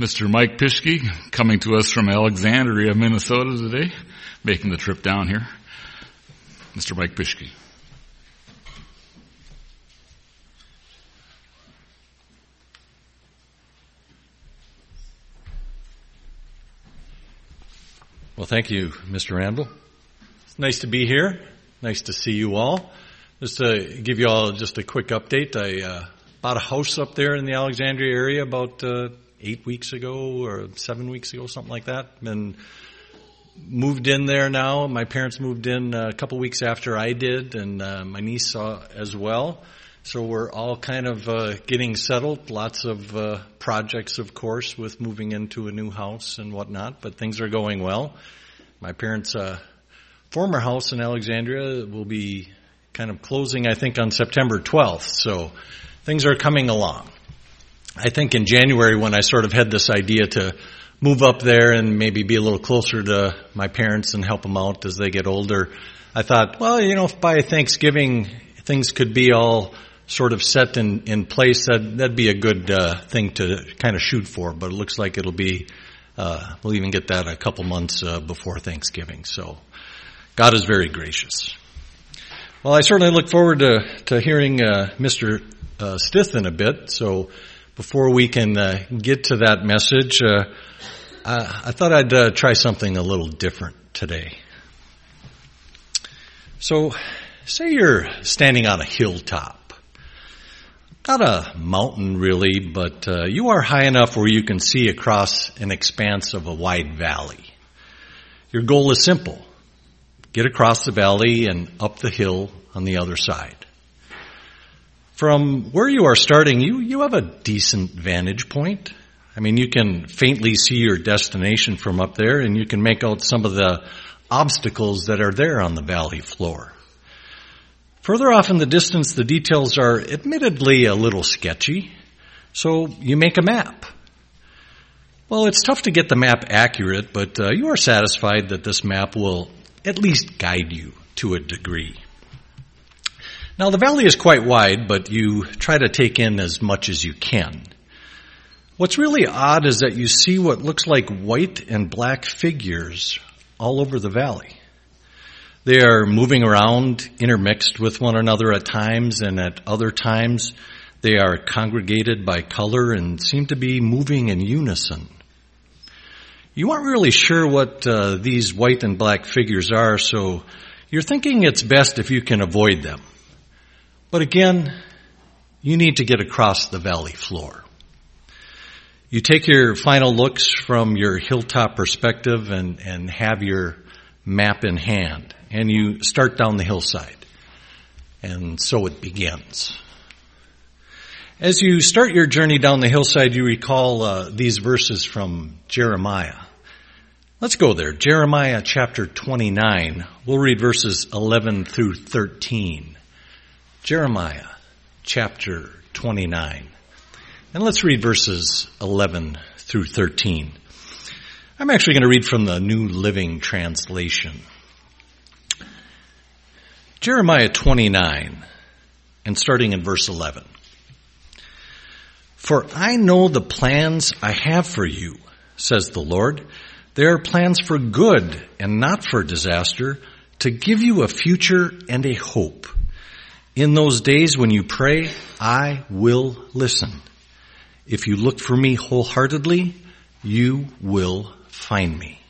Mr. Mike Pischke, coming to us from Alexandria, Minnesota today, making the trip down here. Mr. Mike Pischke. Well, thank you, Mr. Randall. It's nice to be here. Nice to see you all. Just to give you all just a quick update, I bought a house up there in the Alexandria area about 8 weeks ago or 7 weeks ago, something like that. And moved in there now. My parents moved in a couple weeks after I did, and my niece as well. So we're all kind of getting settled. Lots of projects, of course, with moving into a new house and whatnot, but things are going well. My parents' former house in Alexandria will be kind of closing, I think, on September 12th. So things are coming along. I think in January when I sort of had this idea to move up there and maybe be a little closer to my parents and help them out as they get older, I thought, well, if by Thanksgiving things could be all sort of set in place, that'd be a good thing to kind of shoot for. But it looks like it'll be, we'll even get that a couple months before Thanksgiving. So God is very gracious. Well, I certainly look forward to hearing Mr. Stith in a bit. So before we can get to that message, I thought I'd try something a little different today. So, say you're standing on a hilltop. Not a mountain really, but you are high enough where you can see across an expanse of a wide valley. Your goal is simple. Get across the valley and up the hill on the other side. From where you are starting, you have a decent vantage point. I mean, you can faintly see your destination from up there, and you can make out some of the obstacles that are there on the valley floor. Further off in the distance, the details are admittedly a little sketchy, so you make a map. Well, it's tough to get the map accurate, but you are satisfied that this map will at least guide you to a degree. Now, the valley is quite wide, but you try to take in as much as you can. What's really odd is that you see what looks like white and black figures all over the valley. They are moving around, intermixed with one another at times, and at other times they are congregated by color and seem to be moving in unison. You aren't really sure what these white and black figures are, so you're thinking it's best if you can avoid them. But again, you need to get across the valley floor. You take your final looks from your hilltop perspective and have your map in hand, and you start down the hillside. And so it begins. As you start your journey down the hillside, you recall these verses from Jeremiah. Let's go there. Jeremiah chapter 29. We'll read verses 11 through 13. Jeremiah chapter 29. And let's read verses 11 through 13. I'm actually going to read from the New Living Translation. Jeremiah 29, and starting in verse 11. For I know the plans I have for you, says the Lord. They are plans for good and not for disaster, to give you a future and a hope. In those days when you pray, I will listen. If you look for me wholeheartedly, you will find me.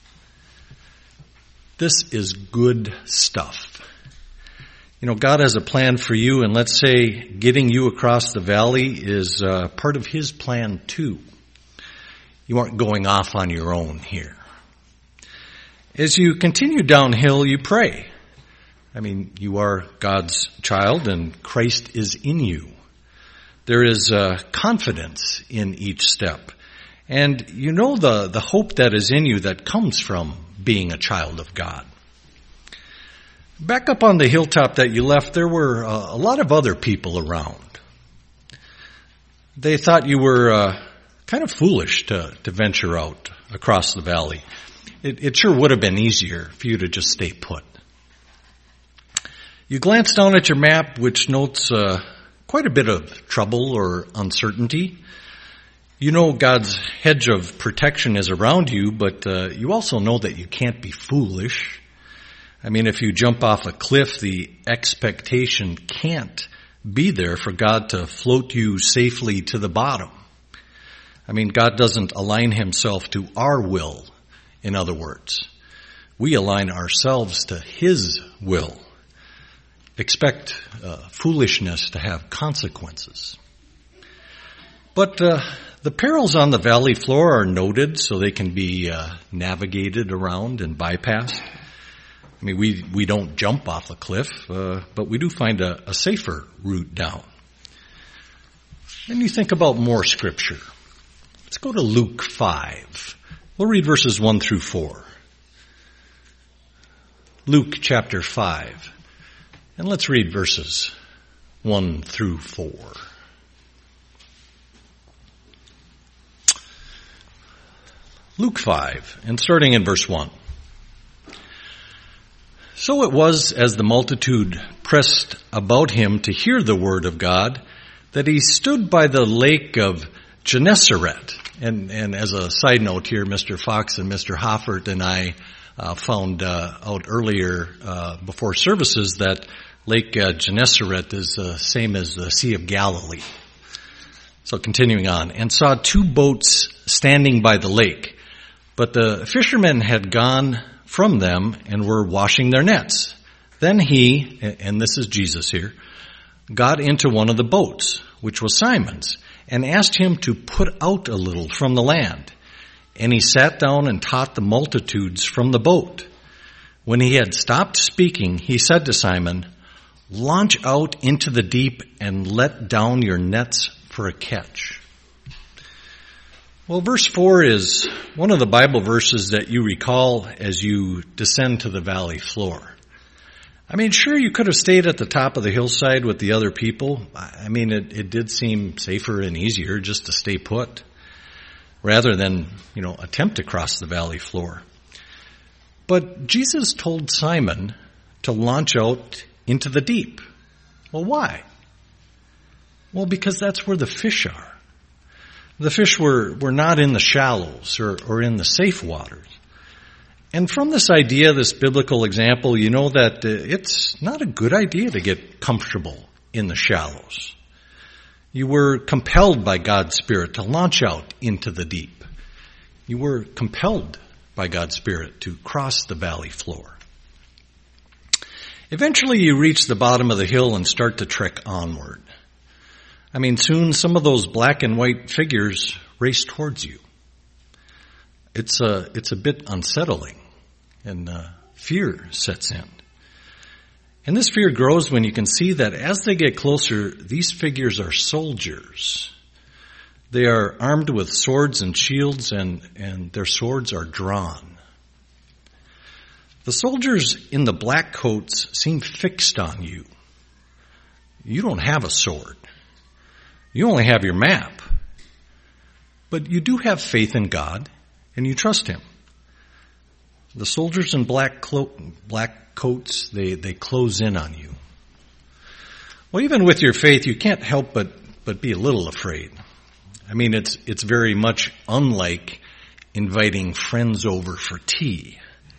This is good stuff. God has a plan for you, and let's say getting you across the valley is part of His plan too. You aren't going off on your own here. As you continue downhill, you pray. You are God's child, and Christ is in you. There is confidence in each step. And you know the hope that is in you that comes from being a child of God. Back up on the hilltop that you left, there were a lot of other people around. They thought you were kind of foolish to venture out across the valley. It sure would have been easier for you to just stay put. You glance down at your map, which notes quite a bit of trouble or uncertainty. You know God's hedge of protection is around you, but you also know that you can't be foolish. I mean, if you jump off a cliff, the expectation can't be there for God to float you safely to the bottom. I mean, God doesn't align himself to our will, in other words. We align ourselves to his will. Expect foolishness to have consequences. But the perils on the valley floor are noted so they can be navigated around and bypassed. I mean, we don't jump off a cliff, but we do find a safer route down. Then you think about more scripture. Let's go to Luke 5. We'll read verses 1 through 4. Luke chapter 5. And let's read verses 1 through 4. Luke 5, and starting in verse 1. So it was, as the multitude pressed about him to hear the word of God, that he stood by the lake of Gennesaret. And as a side note here, Mr. Fox and Mr. Hoffert and I found out earlier before services that Lake Gennesaret is the same as the Sea of Galilee. So continuing on, and saw two boats standing by the lake. But the fishermen had gone from them and were washing their nets. Then he, and this is Jesus here, got into one of the boats, which was Simon's, and asked him to put out a little from the land. And he sat down and taught the multitudes from the boat. When he had stopped speaking, he said to Simon, "Launch out into the deep and let down your nets for a catch." Well, verse 4 is one of the Bible verses that you recall as you descend to the valley floor. I mean, sure, you could have stayed at the top of the hillside with the other people. I mean, it did seem safer and easier just to stay put rather than, attempt to cross the valley floor. But Jesus told Simon to launch out into the deep. Well, why? Well, because that's where the fish are. The fish were not in the shallows or in the safe waters. And from this idea, this biblical example, you know that it's not a good idea to get comfortable in the shallows. You were compelled by God's Spirit to launch out into the deep. You were compelled by God's Spirit to cross the valley floor. Eventually you reach the bottom of the hill and start to trek onward. I mean, soon some of those black and white figures race towards you. It's a bit unsettling, and fear sets in. And this fear grows when you can see that as they get closer, these figures are soldiers. They are armed with swords and shields, and their swords are drawn. The soldiers in the black coats seem fixed on you. You don't have a sword. You only have your map. But you do have faith in God, and you trust Him. The soldiers in black coats, they close in on you. Well, even with your faith, you can't help but be a little afraid. I mean, it's very much unlike inviting friends over for tea.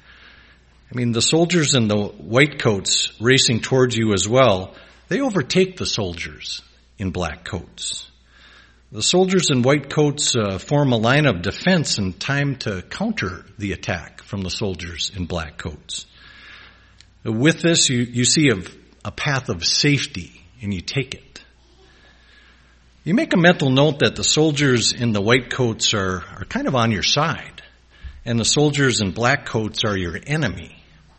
I mean, the soldiers in the white coats racing towards you as well, they overtake the soldiers in black coats. The soldiers in white coats form a line of defense in time to counter the attack from the soldiers in black coats. With this, you see a path of safety, and you take it. You make a mental note that the soldiers in the white coats are kind of on your side, and the soldiers in black coats are your enemy.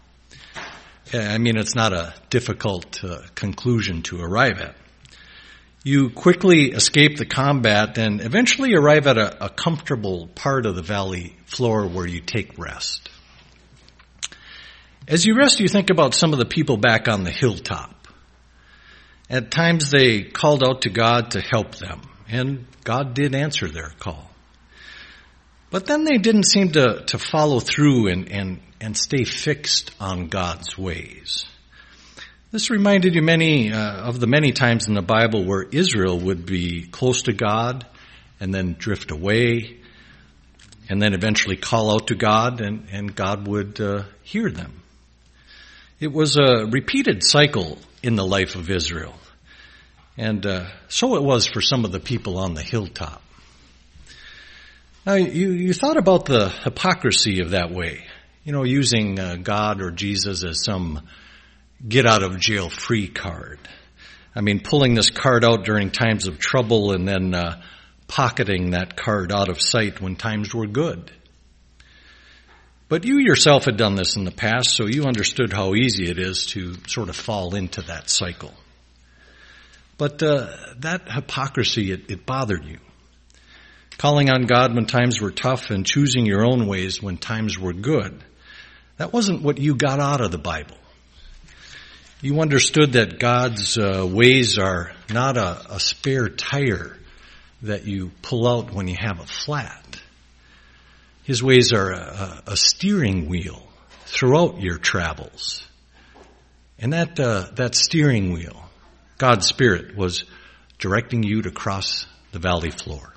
I mean, it's not a difficult conclusion to arrive at. You quickly escape the combat and eventually arrive at a comfortable part of the valley floor where you take rest. As you rest, you think about some of the people back on the hilltop. At times they called out to God to help them, and God did answer their call. But then they didn't seem to follow through and stay fixed on God's ways. This reminded you of the many times in the Bible where Israel would be close to God and then drift away, and then eventually call out to God, and God would hear them. It was a repeated cycle in the life of Israel. And so it was for some of the people on the hilltop. Now, you thought about the hypocrisy of that way. Using God or Jesus as some get-out-of-jail-free card. Pulling this card out during times of trouble and then pocketing that card out of sight when times were good. But you yourself had done this in the past, so you understood how easy it is to sort of fall into that cycle. But that hypocrisy, it bothered you. Calling on God when times were tough and choosing your own ways when times were good. That wasn't what you got out of the Bible. You understood that God's ways are not a spare tire that you pull out when you have a flat. His ways are a steering wheel throughout your travels. And that steering wheel, God's Spirit, was directing you to cross the valley floor.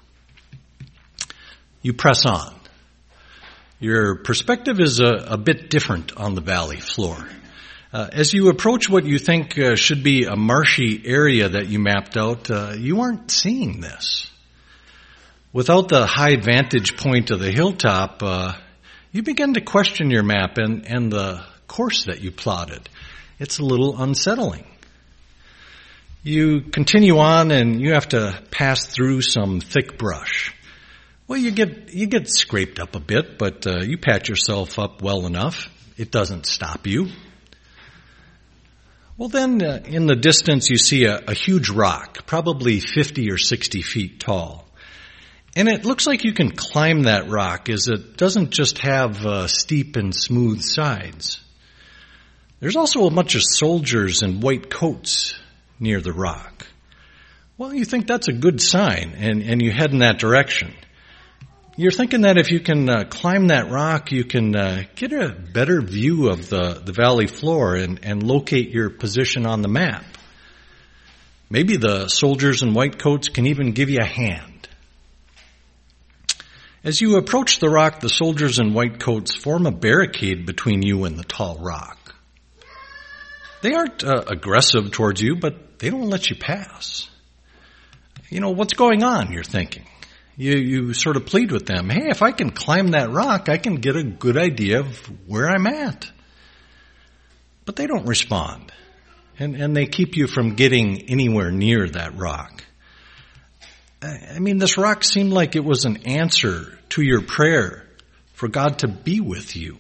You press on. Your perspective is a bit different on the valley floor. As you approach what you think should be a marshy area that you mapped out, you aren't seeing this. Without the high vantage point of the hilltop, you begin to question your map and the course that you plotted. It's a little unsettling. You continue on and you have to pass through some thick brush. Well, you get scraped up a bit, but you patch yourself up well enough. It doesn't stop you. Well, then in the distance you see a huge rock, probably 50 or 60 feet tall. And it looks like you can climb that rock, as it doesn't just have steep and smooth sides. There's also a bunch of soldiers in white coats near the rock. Well, you think that's a good sign, and you head in that direction. You're thinking that if you can climb that rock, you can get a better view of the valley floor and locate your position on the map. Maybe the soldiers in white coats can even give you a hand. As you approach the rock, the soldiers in white coats form a barricade between you and the tall rock. They aren't aggressive towards you, but they don't let you pass. What's going on, you're thinking. You sort of plead with them, hey, if I can climb that rock, I can get a good idea of where I'm at. But they don't respond. And they keep you from getting anywhere near that rock. This rock seemed like it was an answer to your prayer for God to be with you.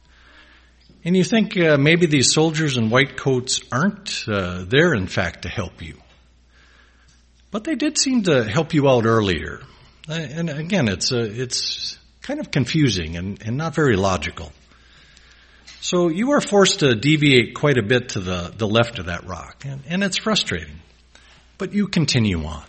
And you think maybe these soldiers in white coats aren't there, in fact, to help you. But they did seem to help you out earlier. And again, it's kind of confusing and not very logical. So you are forced to deviate quite a bit to the left of that rock, and it's frustrating. But you continue on.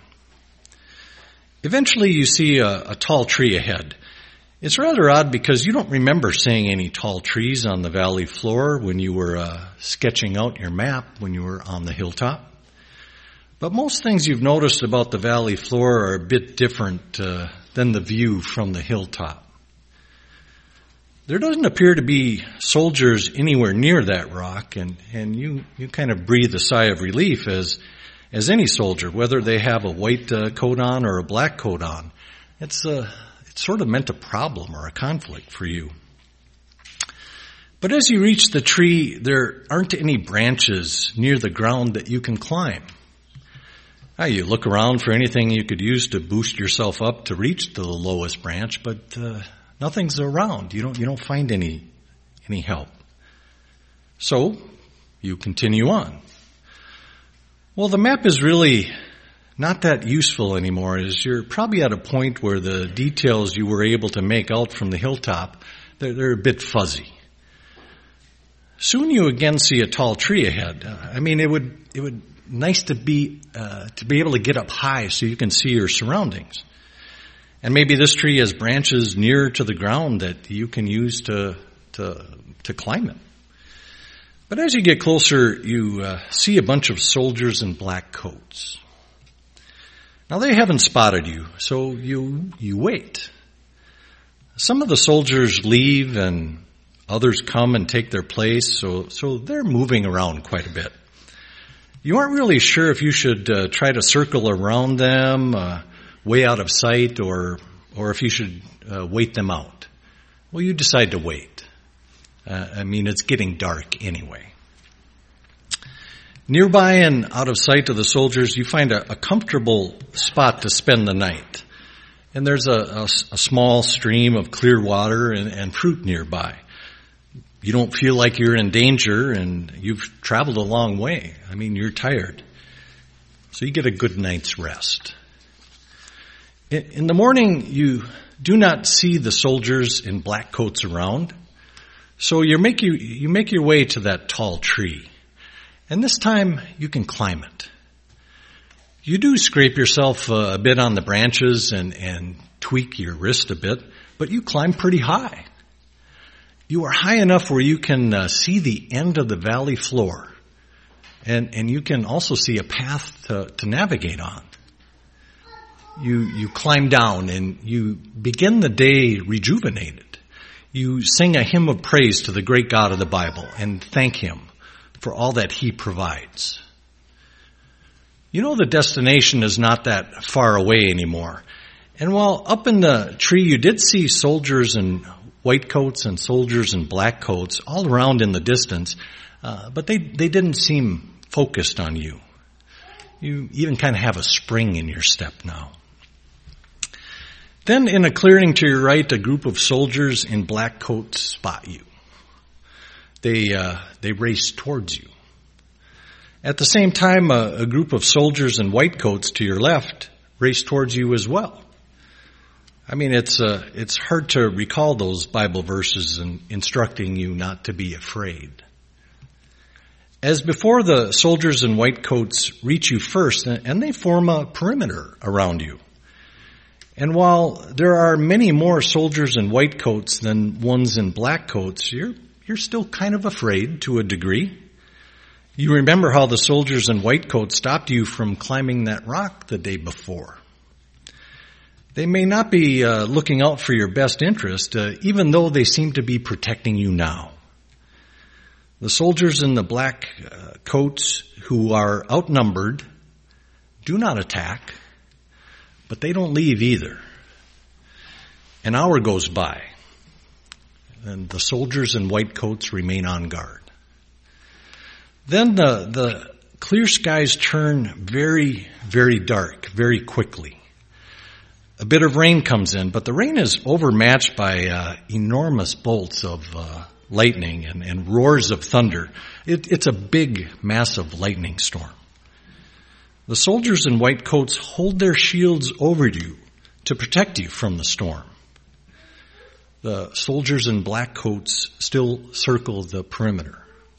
Eventually you see a tall tree ahead. It's rather odd because you don't remember seeing any tall trees on the valley floor when you were sketching out your map when you were on the hilltop. But most things you've noticed about the valley floor are a bit different than the view from the hilltop. There doesn't appear to be soldiers anywhere near that rock, and you kind of breathe a sigh of relief as any soldier, whether they have a white coat on or a black coat on. It's sort of meant a problem or a conflict for you. But as you reach the tree, there aren't any branches near the ground that you can climb. Now, you look around for anything you could use to boost yourself up to reach the lowest branch, but nothing's around. You don't find any help. So you continue on. Well, the map is really not that useful anymore, as you're probably at a point where the details you were able to make out from the hilltop, they're a bit fuzzy. Soon you again see a tall tree ahead. It would nice to be able to get up high so you can see your surroundings. And maybe this tree has branches near to the ground that you can use to climb it. But as you get closer, you see a bunch of soldiers in black coats. Now they haven't spotted you, so you wait. Some of the soldiers leave and others come and take their place, so they're moving around quite a bit. You aren't really sure if you should try to circle around them, way out of sight, or if you should wait them out. Well, you decide to wait. It's getting dark anyway. Nearby and out of sight of the soldiers, you find a comfortable spot to spend the night. And there's a small stream of clear water and fruit nearby. You don't feel like you're in danger, and you've traveled a long way. You're tired. So you get a good night's rest. In the morning, you do not see the soldiers in black coats around. So you make your way to that tall tree. And this time, you can climb it. You do scrape yourself a bit on the branches and tweak your wrist a bit, but you climb pretty high. You are high enough where you can see the end of the valley floor, and you can also see a path to navigate on. You climb down and you begin the day rejuvenated. You sing a hymn of praise to the great God of the Bible and thank Him for all that He provides. You know the destination is not that far away anymore. And while up in the tree you did see soldiers in white coats and soldiers in black coats all around in the distance, but they didn't seem focused on you. You even kind of have a spring in your step now. Then in a clearing to your right, a group of soldiers in black coats spot you. They race towards you. At the same time, a group of soldiers in white coats to your left race towards you as well. It's hard to recall those Bible verses instructing you not to be afraid. As before, the soldiers in white coats reach you first, and they form a perimeter around you. And while there are many more soldiers in white coats than ones in black coats, you're still kind of afraid to a degree. You remember how the soldiers in white coats stopped you from climbing that rock the day before. They may not be looking out for your best interest, even though they seem to be protecting you now. The soldiers in the black coats who are outnumbered do not attack, but they don't leave either. An hour goes by, and the soldiers in white coats remain on guard. Then the clear skies turn very, very dark, very quickly. A bit of rain comes in, but the rain is overmatched by enormous bolts of lightning and roars of thunder. It's a big, massive lightning storm. The soldiers in white coats hold their shields over you to protect you from the storm. The soldiers in black coats still circle the perimeter.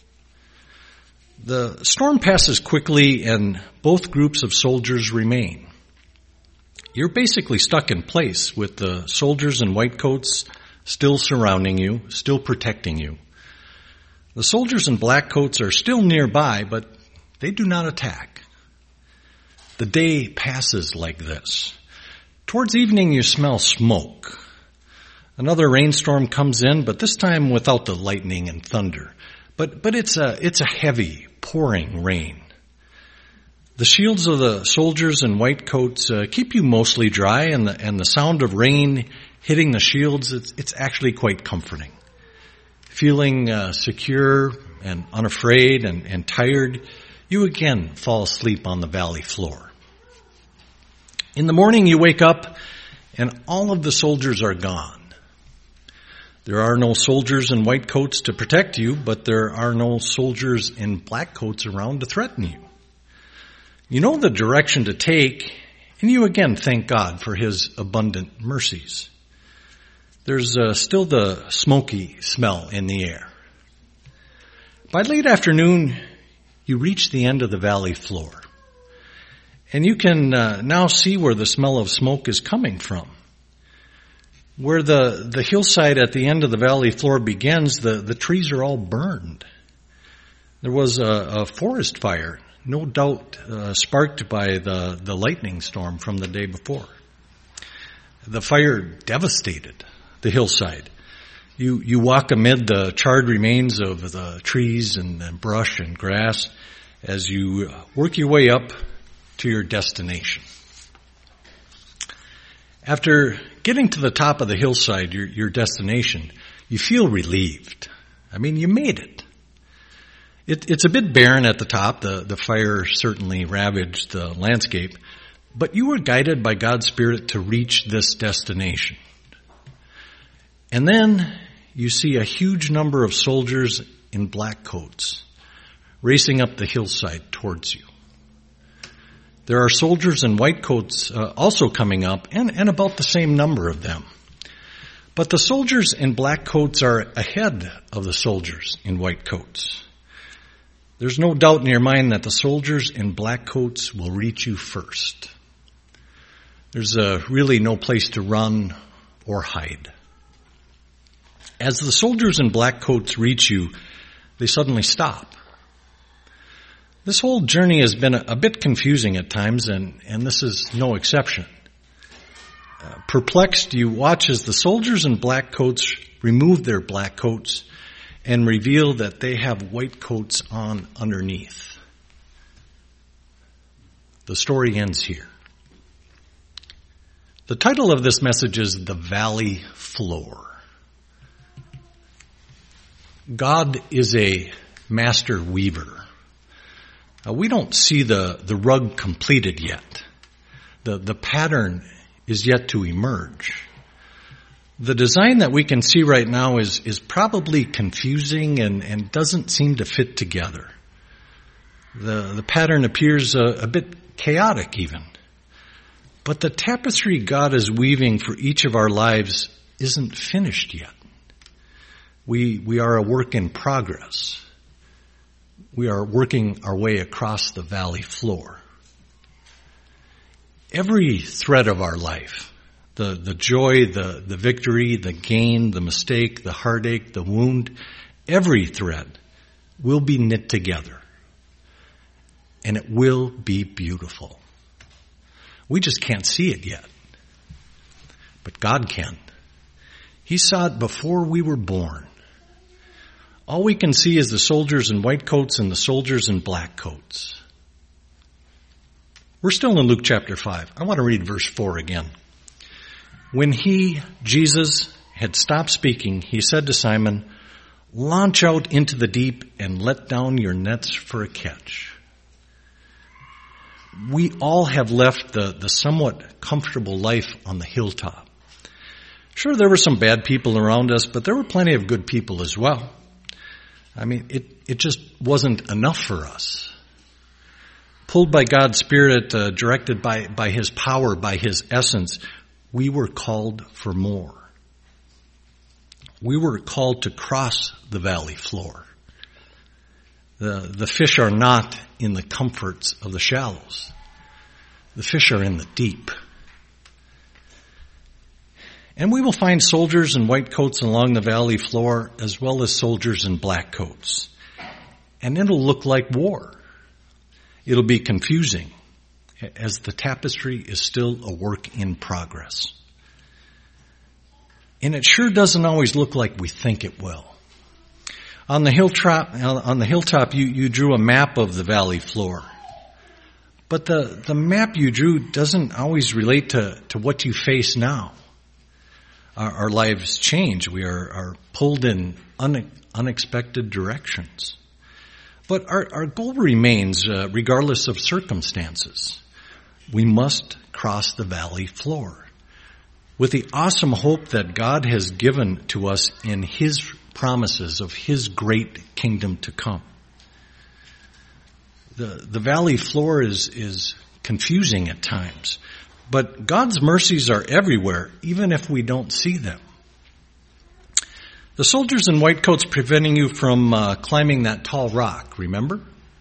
The storm passes quickly and both groups of soldiers remain. You're basically stuck in place with the soldiers in white coats still surrounding you, still protecting you. The soldiers in black coats are still nearby, but they do not attack. The day passes like this. Towards evening you smell smoke. Another rainstorm comes in, but this time without the lightning and thunder. But it's a heavy, pouring rain. The shields of the soldiers in white coats keep you mostly dry, and the sound of rain hitting the shields, it's actually quite comforting. Feeling secure and unafraid and tired, you again fall asleep on the valley floor. In the morning you wake up and all of the soldiers are gone. There are no soldiers in white coats to protect you, but there are no soldiers in black coats around to threaten you. You know the direction to take, and you again thank God for His abundant mercies. There's still the smoky smell in the air. By late afternoon, you reach the end of the valley floor. And you can now see where the smell of smoke is coming from. Where the hillside at the end of the valley floor begins, the trees are all burned. There was a forest fire no doubt sparked by the lightning storm from the day before. The fire devastated the hillside. You walk amid the charred remains of the trees and brush and grass as you work your way up to your destination. After getting to the top of the hillside, your destination, you feel relieved. I mean, you made it. It's a bit barren at the top. The fire certainly ravaged the landscape, but you were guided by God's Spirit to reach this destination. And then you see a huge number of soldiers in black coats racing up the hillside towards you. There are soldiers in white coats also coming up, and about the same number of them. But the soldiers in black coats are ahead of the soldiers in white coats. There's no doubt in your mind that the soldiers in black coats will reach you first. There's really no place to run or hide. As the soldiers in black coats reach you, they suddenly stop. This whole journey has been a bit confusing at times, and this is no exception. Perplexed, you watch as the soldiers in black coats remove their black coats and reveal that they have white coats on underneath. The story ends here. The title of this message is The Valley Floor. God is a master weaver. We don't see the rug completed yet. The pattern is yet to emerge. The design that we can see right now is probably confusing and doesn't seem to fit together. The pattern appears a bit chaotic even. But the tapestry God is weaving for each of our lives isn't finished yet. We are a work in progress. We are working our way across the valley floor. Every thread of our life, the joy, the victory, the gain, the mistake, the heartache, the wound, every thread will be knit together. And it will be beautiful. We just can't see it yet. But God can. He saw it before we were born. All we can see is the soldiers in white coats and the soldiers in black coats. We're still in Luke chapter 5. I want to read verse 4 again. When he, Jesus, had stopped speaking, he said to Simon, "Launch out into the deep and let down your nets for a catch." We all have left the somewhat comfortable life on the hilltop. Sure, there were some bad people around us, but there were plenty of good people as well. I mean, it just wasn't enough for us. Pulled by God's Spirit, directed by His power, by His essence, we were called for more. We were called to cross the valley floor. The fish are not in the comforts of the shallows. The fish are in the deep. And we will find soldiers in white coats along the valley floor as well as soldiers in black coats. And it'll look like war. It'll be confusing as the tapestry is still a work in progress. And it sure doesn't always look like we think it will. On the hilltop, you drew a map of the valley floor. But the map you drew doesn't always relate to what you face now. Our lives change. We are pulled in unexpected directions. But our goal remains, regardless of circumstances. We must cross the valley floor with the awesome hope that God has given to us in His promises of His great kingdom to come. The valley floor is confusing at times. But God's mercies are everywhere, even if we don't see them. The soldiers in white coats preventing you from climbing that tall rock, remember?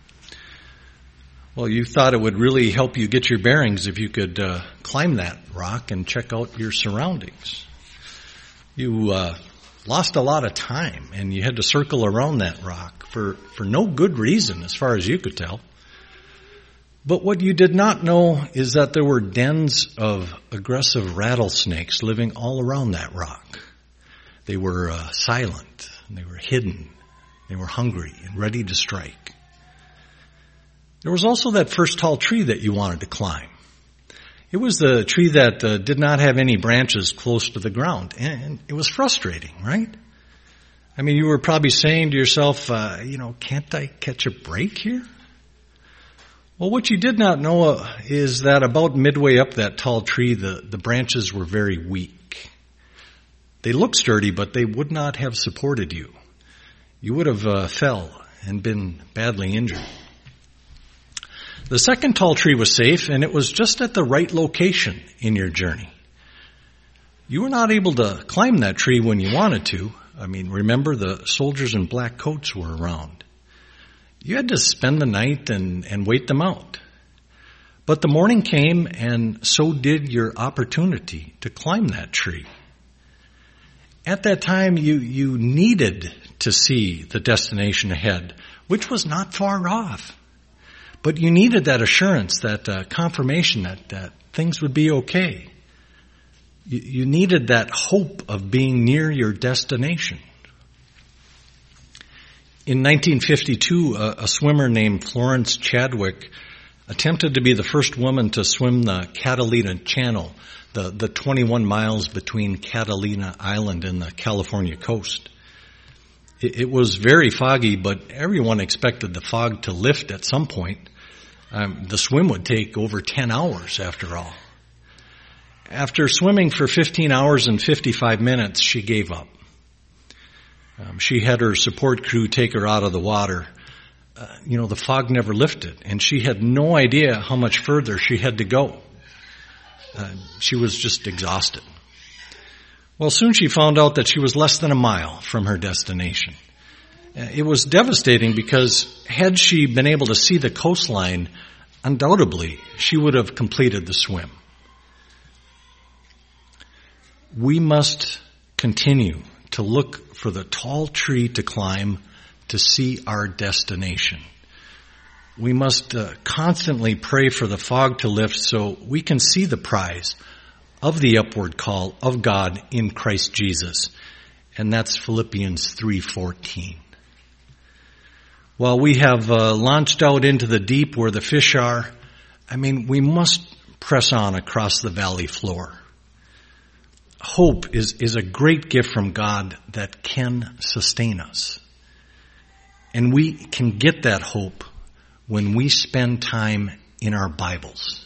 Well, you thought it would really help you get your bearings if you could climb that rock and check out your surroundings. You lost a lot of time, and you had to circle around that rock for no good reason, as far as you could tell. But what you did not know is that there were dens of aggressive rattlesnakes living all around that rock. They were silent, and they were hidden, they were hungry and ready to strike. There was also that first tall tree that you wanted to climb. It was the tree that did not have any branches close to the ground, and it was frustrating, right? I mean, you were probably saying to yourself, can't I catch a break here? Well, what you did not know is that about midway up that tall tree, the branches were very weak. They looked sturdy, but they would not have supported you. You would have fell and been badly injured. The second tall tree was safe, and it was just at the right location in your journey. You were not able to climb that tree when you wanted to. I mean, remember, the soldiers in black coats were around. You had to spend the night and wait them out. But the morning came, and so did your opportunity to climb that tree. At that time, you needed to see the destination ahead, which was not far off. But you needed that assurance, that confirmation that things would be okay. You needed that hope of being near your destination. In 1952, a swimmer named Florence Chadwick attempted to be the first woman to swim the Catalina Channel, the 21 miles between Catalina Island and the California coast. It was very foggy, but everyone expected the fog to lift at some point. The swim would take over 10 hours, after all. After swimming for 15 hours and 55 minutes, she gave up. She had her support crew take her out of the water. The fog never lifted, and she had no idea how much further she had to go. She was just exhausted. Well, soon she found out that she was less than a mile from her destination. It was devastating because had she been able to see the coastline, undoubtedly she would have completed the swim. We must continue to look for the tall tree to climb to see our destination. We must constantly pray for the fog to lift so we can see the prize of the upward call of God in Christ Jesus. And that's Philippians 3:14. While we have launched out into the deep where the fish are, we must press on across the valley floor. Hope is a great gift from God that can sustain us. And we can get that hope when we spend time in our Bibles.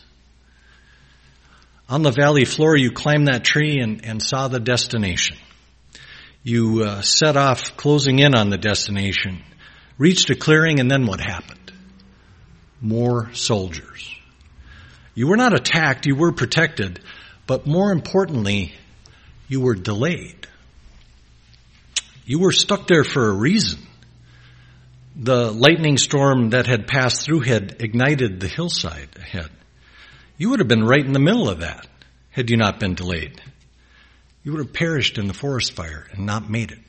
On the valley floor, you climbed that tree and saw the destination. You set off closing in on the destination, reached a clearing, and then what happened? More soldiers. You were not attacked, you were protected, but more importantly, you were delayed. You were stuck there for a reason. The lightning storm that had passed through had ignited the hillside ahead. You would have been right in the middle of that had you not been delayed. You would have perished in the forest fire and not made it.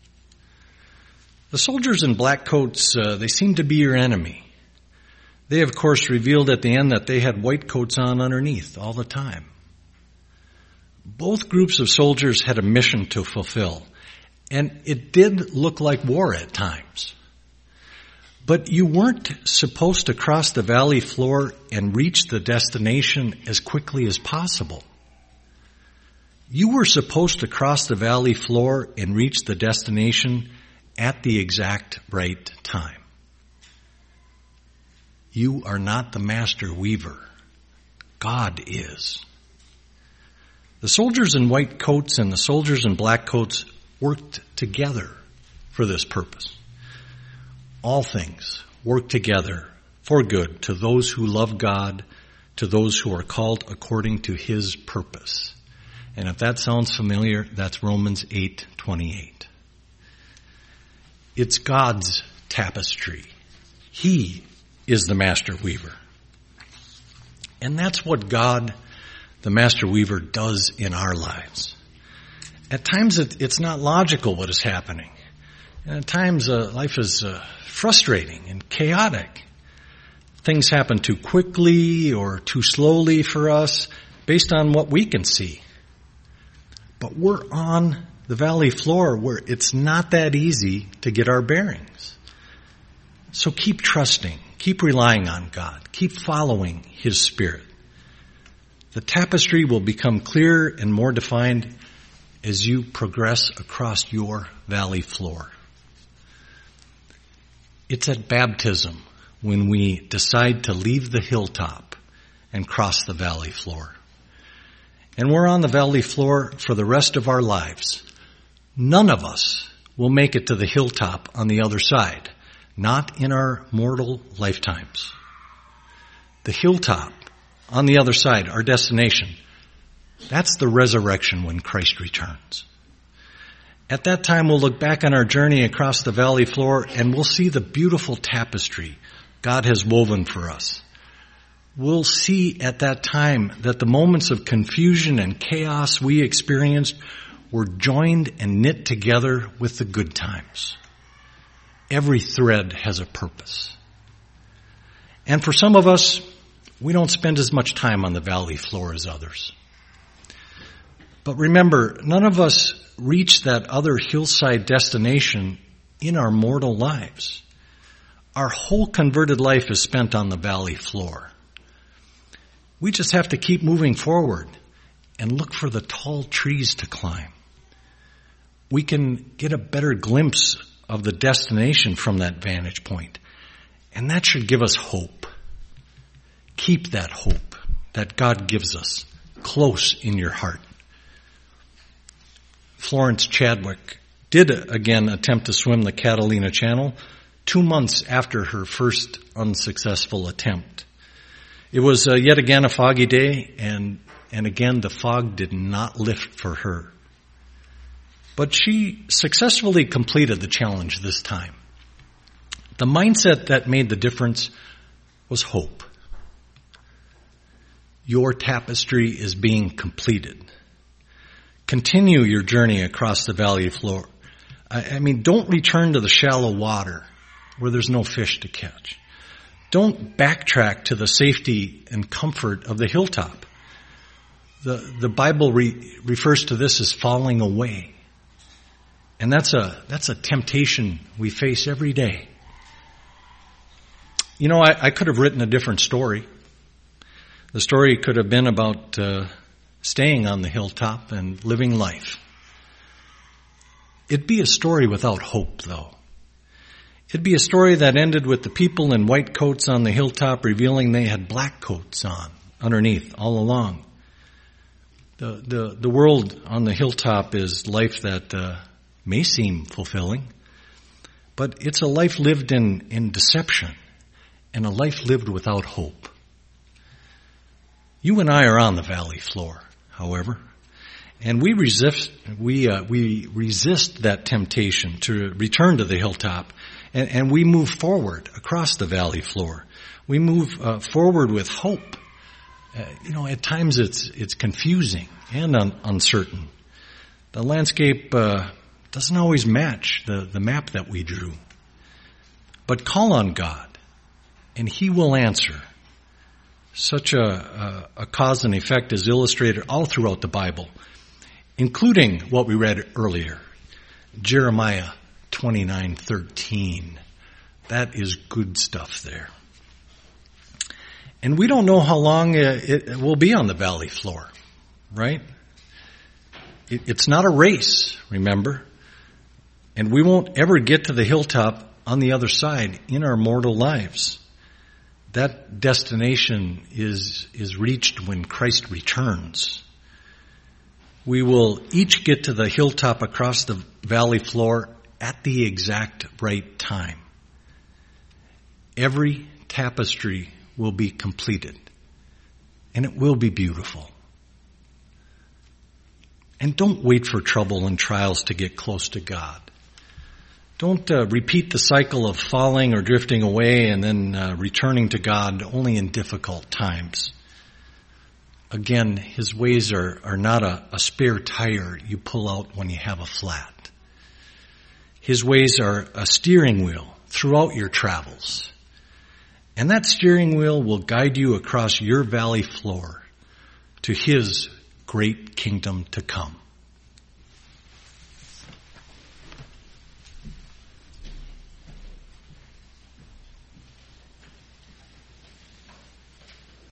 The soldiers in black coats, they seemed to be your enemy. They, of course, revealed at the end that they had white coats on underneath all the time. Both groups of soldiers had a mission to fulfill, and it did look like war at times. But you weren't supposed to cross the valley floor and reach the destination as quickly as possible. You were supposed to cross the valley floor and reach the destination at the exact right time. You are not the master weaver. God is. The soldiers in white coats and the soldiers in black coats worked together for this purpose. All things work together for good to those who love God, to those who are called according to His purpose. And if that sounds familiar, that's Romans 8:28. It's God's tapestry. He is the master weaver. And that's what God, the master weaver, does in our lives. At times it's not logical what is happening. And at times life is frustrating and chaotic. things happen too quickly or too slowly for us based on what we can see. But we're on the valley floor where it's not that easy to get our bearings. So keep trusting, keep relying on God, keep following His Spirit. The tapestry will become clearer and more defined as you progress across your valley floor. It's at baptism when we decide to leave the hilltop and cross the valley floor. And we're on the valley floor for the rest of our lives. None of us will make it to the hilltop on the other side, not in our mortal lifetimes. The hilltop on the other side, our destination, that's the resurrection when Christ returns. At that time, we'll look back on our journey across the valley floor and we'll see the beautiful tapestry God has woven for us. We'll see at that time that the moments of confusion and chaos we experienced were joined and knit together with the good times. Every thread has a purpose. And for some of us, we don't spend as much time on the valley floor as others. But remember, none of us reach that other hillside destination in our mortal lives. Our whole converted life is spent on the valley floor. We just have to keep moving forward and look for the tall trees to climb. We can get a better glimpse of the destination from that vantage point, and that should give us hope. Keep that hope that God gives us close in your heart. Florence Chadwick did again attempt to swim the Catalina Channel 2 months after her first unsuccessful attempt. It was yet again a foggy day, and again the fog did not lift for her. But she successfully completed the challenge this time. The mindset that made the difference was hope. Your tapestry is being completed. Continue your journey across the valley floor. I mean, don't return to the shallow water where there's no fish to catch. Don't backtrack to the safety and comfort of the hilltop. The Bible refers to this as falling away. And that's a temptation we face every day. You know, I could have written a different story. The story could have been about staying on the hilltop and living life. It'd be a story without hope, though. It'd be a story that ended with the people in white coats on the hilltop revealing they had black coats on underneath all along. The world on the hilltop is life that may seem fulfilling, but it's a life lived in deception and a life lived without hope. You and I are on the valley floor, however, and we resist that temptation to return to the hilltop, and we move forward across the valley floor. We move forward with hope. At times it's confusing and uncertain. The landscape doesn't always match the map that we drew. But call on God, and He will answer. Such a cause and effect is illustrated all throughout the Bible, including what we read earlier, Jeremiah 29:13. That is good stuff there. And we don't know how long it will be on the valley floor, right? It's not a race, remember? And we won't ever get to the hilltop on the other side in our mortal lives. That destination is reached when Christ returns. We will each get to the hilltop across the valley floor at the exact right time. Every tapestry will be completed, and it will be beautiful. And don't wait for trouble and trials to get close to God. Don't repeat the cycle of falling or drifting away and then returning to God only in difficult times. Again, His ways are not a spare tire you pull out when you have a flat. His ways are a steering wheel throughout your travels. And that steering wheel will guide you across your valley floor to His great kingdom to come.